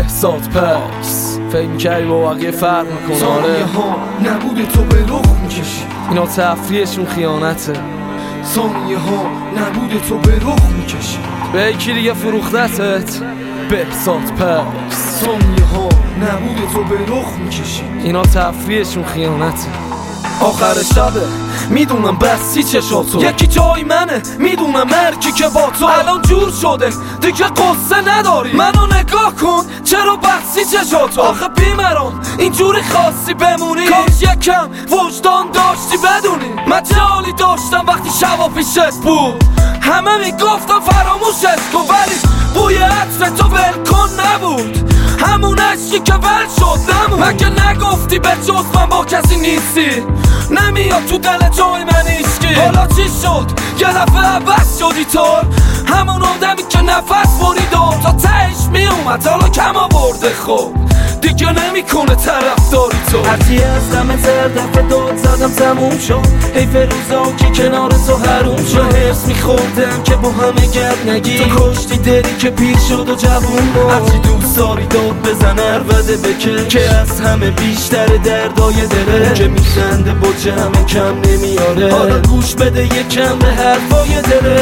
بهزاد پکس فکر می‌کردی با بقیه فرق میکنه. آره ها نبوده تو به رخ میکشی، اینا تفریحشون خیانته. ثانیه ها نبوده تو به رخ میکشی، به یکی دیگه فروختتت بهزاد پکس. ثانیه ها نبوده تو به رخ میکشی، اینا تفریحشون خیانته. آخر شبه میدونم بسی چشاتو، یکی جای منه میدونم مرکی که با تو الان جور شده دیگه قصه نداری. منو نگاه کن چرا بسی چشاتو، آخه بیمران اینجوری خاصی بمونی، کاش یکم وجدان داشتی بدونی. مجالی داشتم وقتی شبا پیشت بود، همه میگفتم فراموشت کن، ولی بوی عطر تو ولکن نبود، همون عشقی که ول شد نمون. مگه نگفتی به جز من با کسی نیستی، نمیاد تو دل جای من ایشکی. حالا چی شد یه دفعه عوض شدی تو، همون آدمی که نفس برید و تا تهش میومد حالا کم آورده. خب دیگه نمیکنه طرفداری تو. هرچی از دم زر دفعه داد زدم تموم شد، حیف روزا که کنار تو حروم شد. حرص میخوردم که با همه گرد نگی، تو کشتی دلی که پیر شد و جوون بود. هرچی دوست داری داد بزن عربده بکش، که از همه بیشتر دردای دله که میخنده با جمع کم نمیاره. حالا گوش بده یکم به حرفای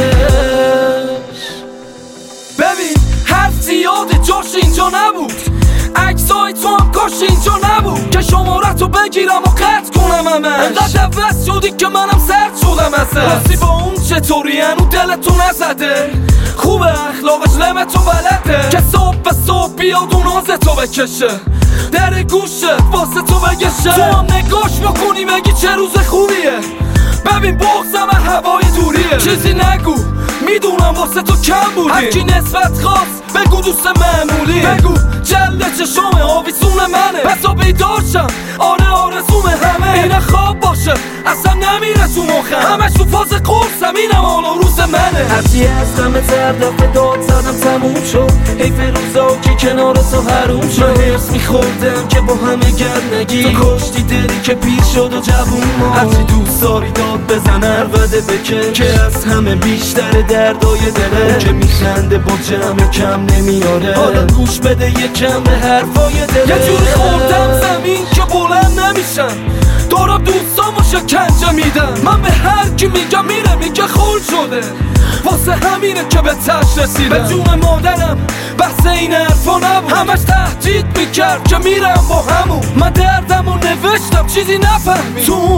دلش. ببین حرف زیاده جاش اینجا نبود، عکسای تو هم کاش اینجا نبود که شمارتو بگیرم و قطع کنم همش. انقدر عوض شدی که منم سرد شدم ازت. راستی با اون چطوری هنو دلتو نزده، خوبه اخلاقش لمتو بلده که صبح به صبح بیاد اون آزتو بکشه، در گوشه واسه تو بگشه. تو هم نگاش بکنی بگی چه روز خوبیه، ببین بغضم هوای دوریه. چیزی نگو میدونم واسه تو کم بودی، هرکی نسبت خواست بگو دوست معمولی، بگو جلد چشم آویزون منه، بسا بیدارشم آره آرزوم همه. اینه خواب باشه اصلا نمیره تو مخم، همش تو فاز قرصم اینم حالا روز منه. هرچی از دم زر دفعه داد زدم تموم شد، حیف روزا که کنار تو حروم شد. حرص میخوردم که با همه گرد نگی، تو کشتی دلی که پیر شد و جوون بود. هرچی دوست داری داد بزن عربده بکش، که از همه بیشتر دردای دله که میخنده با جمع کم نمیاره. حالا گوش بده یکم به حرفای دلش. یه جوری خوردم زمین که بلند نمیشم، دارم دوستامو شکنجه میدم. من به هر کی میگم میره میگه خول شده، واسه همینه که به تش رسیدم. به جون مادرم بحث این حرفا نبود، همش تهدید میکرد که میرم با همون. من دردمو نوشتم چیزی نفهمی، تو اون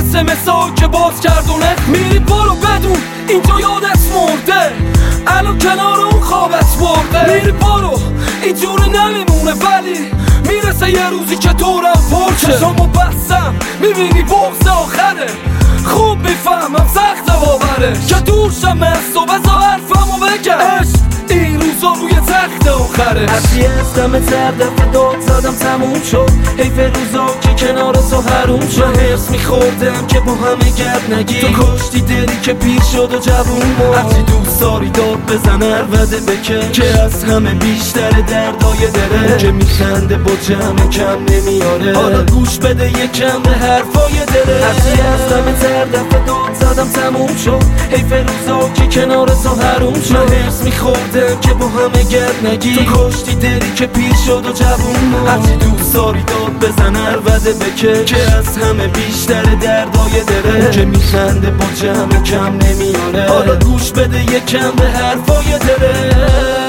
SMS که باز کردونه میری برو بدون اینجا یادت مرده، الان کنار اون خوابت برده. میری برو اینجوری نمیمونه، ولی میرسه یه روزی که دورم پرشه. چشامو بستم میبینی بغض آخره، خوب میفهمم سخت باوره که دورشم از تو، بذار حرفمو بگم. عشق این روزا روی تخت آخره. هرچی از دم زر دفعه داد زدم تموم شد، حیف روزا که کنار تو حروم شد. حرص میخوردم که با همه گرد نگی، تو کشتی دلی که پیر شد و جوون بود. هرچی دوست داری داد بزن عربده بکش، که از همه بیشتر دردای دله که میخنده با جمع کم نمیاره. حالا گوش بده یکم به حرفای دلش. هرچی از دم زر دفعه داد زدم تموم شد، حیف روزا که کنار تو حروم شد. حرص میخوردم که با همه گرد نگی، تو کشتی دلی که پیر شد و جوون بود. هرچی دوست داری داد بزن عربده بکش، که از همه بیشتر دردای دله که میخنده با جمع کم نمیاره. حالا گوش بده یکم به حرفای دلش.